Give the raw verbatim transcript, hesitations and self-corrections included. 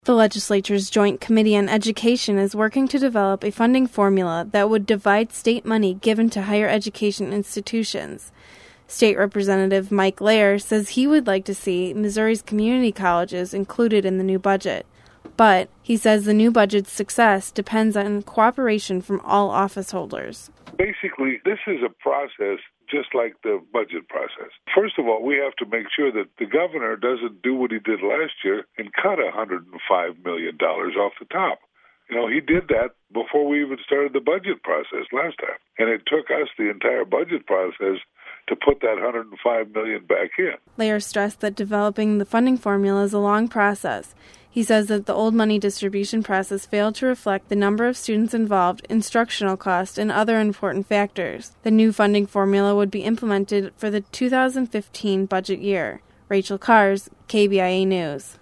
The legislature's Joint Committee on Education is working to develop a funding formula that would divide state money given to higher education institutions. State Representative Mike Lair says he would like to see Missouri's community colleges included in the new budget. But he says the new budget's success depends on cooperation from all office holders. Basically, this is a process just like the budget process. First of all, we have to make sure that the governor doesn't do what he did last year and cut one hundred five million dollars off the top. You know, he did that before we even started the budget process last time. And it took us the entire budget process to put that one hundred five million dollars back in. Lair stressed that developing the funding formula is a long process. He says that the old money distribution process failed to reflect the number of students involved, instructional cost, and other important factors. The new funding formula would be implemented for the two thousand fifteen budget year. Rachel Kars, K B I A News.